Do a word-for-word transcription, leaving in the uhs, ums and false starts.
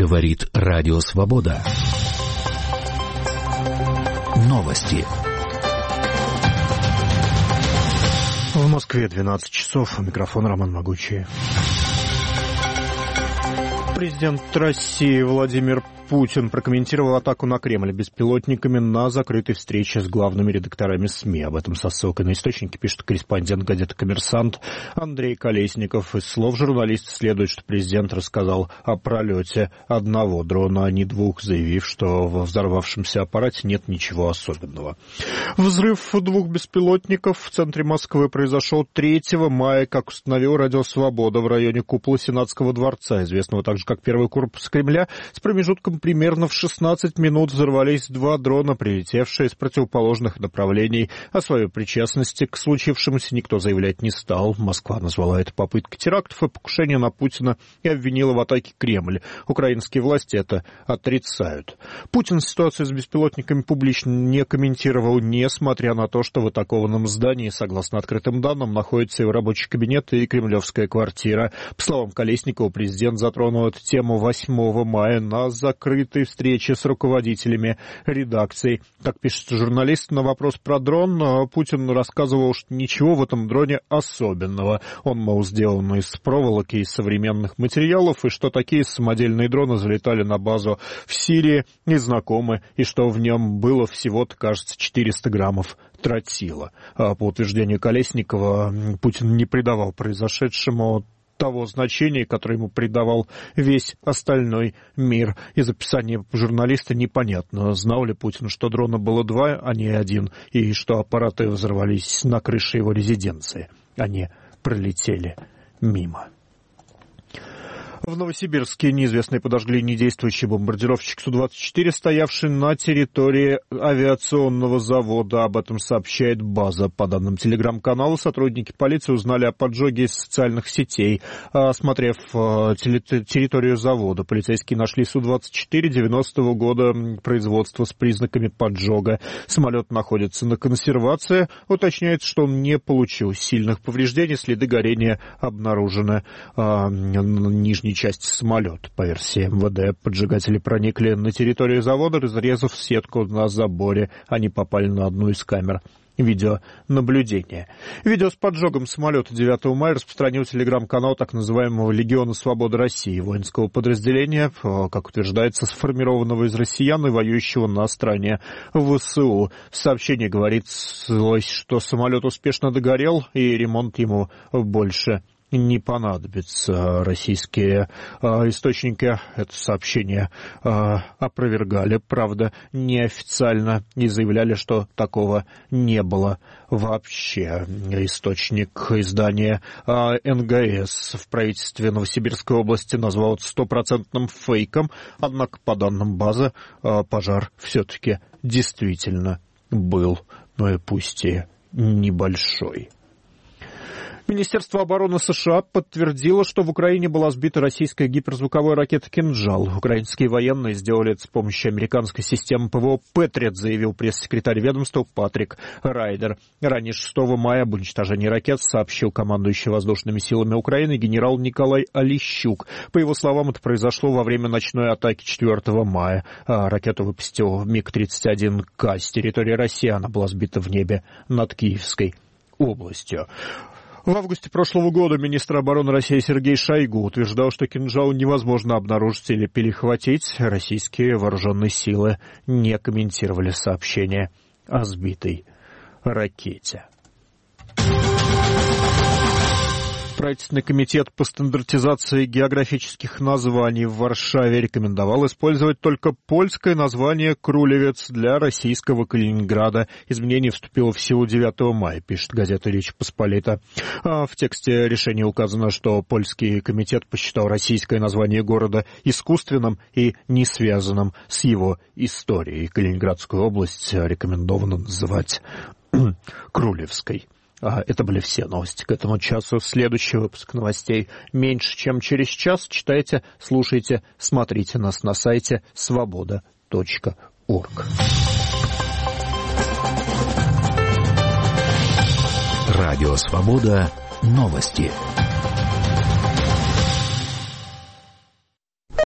Говорит Радио Свобода. Новости. В Москве двенадцать часов. Микрофон Роман Могучий. Президент России Владимир Путин прокомментировал атаку на Кремль беспилотниками на закрытой встрече с главными редакторами СМИ. Об этом со ссылкой на источники пишет корреспондент газеты «Коммерсант» Андрей Колесников. Из слов журналиста следует, что президент рассказал о пролете одного дрона, а не двух, заявив, что во взорвавшемся аппарате нет ничего особенного. Взрыв двух беспилотников в центре Москвы произошел третьего мая, как установил Радио Свобода, в районе купола Сенатского дворца, известного также как Первый корпус Кремля. С промежутком примерно в шестнадцать минут взорвались два дрона, прилетевшие с противоположных направлений. О своей причастности к случившемуся никто заявлять не стал. Москва назвала это попыткой терактов и покушения на Путина и обвинила в атаке Кремль. Украинские власти это отрицают. Путин ситуацию с беспилотниками публично не комментировал, несмотря на то, что в атакованном здании, согласно открытым данным, находится и рабочий кабинет, и кремлевская квартира. По словам Колесникова, президент затронул эту тему восьмого мая на закрытой встрече с руководителями редакций. Как пишет журналист, на вопрос про дрон Путин рассказывал, что ничего в этом дроне особенного. Он, мол, сделан из проволоки, из современных материалов, и что такие самодельные дроны залетали на базу в Сирии незнакомы, и что в нем было всего-то, кажется, четыреста граммов тротила. По утверждению Колесникова, Путин не придавал произошедшему того значения, которое ему придавал весь остальной мир. Из описания журналиста непонятно, знал ли Путин, что дрона было два, а не один, и что аппараты взорвались на крыше его резиденции. Они пролетели мимо. В Новосибирске неизвестные подожгли недействующий бомбардировщик Су двадцать четыре, стоявший на территории авиационного завода. Об этом сообщает «База». По данным телеграм-канала, сотрудники полиции узнали о поджоге из социальных сетей. Осмотрев территорию завода, полицейские нашли Су двадцать четыре девяностого года производства с признаками поджога. Самолет находится на консервации. Уточняется, что он не получил сильных повреждений. Следы горения обнаружены а, на нижней части самолета. По версии эм вэ дэ, поджигатели проникли на территорию завода, разрезав сетку на заборе. Они попали на одну из камер видеонаблюдения. Видео с поджогом самолета девятого мая распространил телеграм-канал так называемого «Легиона Свободы России», воинского подразделения, как утверждается, сформированного из россиян и воюющего на стороне вэ эс у. В сообщении говорится, что самолет успешно догорел и ремонт ему больше не понадобится. Российские э, источники это сообщение э, опровергали, правда, неофициально, и заявляли, что такого не было вообще. Источник издания э, эн гэ эс в правительстве Новосибирской области назвал это стопроцентным фейком, однако, по данным базы, э, пожар все-таки действительно был, но и пусть и небольшой. Министерство обороны США подтвердило, что в Украине была сбита российская гиперзвуковая ракета «Кинжал». Украинские военные сделали это с помощью американской системы ПВО «Патриот», заявил пресс-секретарь ведомства Патрик Райдер. Ранее шестого мая об уничтожении ракет сообщил командующий воздушными силами Украины генерал Николай Олещук. По его словам, это произошло во время ночной атаки четвёртого мая. Ракету выпустил миг тридцать один ка с территории России. Она была сбита в небе над Киевской областью. В августе прошлого года министр обороны России Сергей Шойгу утверждал, что «Кинжал» невозможно обнаружить или перехватить. Российские вооруженные силы не комментировали сообщение о сбитой ракете. Правительственный комитет по стандартизации географических названий в Варшаве рекомендовал использовать только польское название «Крулевец» для российского Калининграда. Изменение вступило в силу девятого мая, пишет газета «Речь Посполита». А в тексте решения указано, что польский комитет посчитал российское название города искусственным и не связанным с его историей. Калининградскую область рекомендовано называть Крулевской. Это были все новости к этому часу. Следующий выпуск новостей меньше, чем через час. Читайте, слушайте, смотрите нас на сайте свобода точка орг. Радио «Свобода». Новости.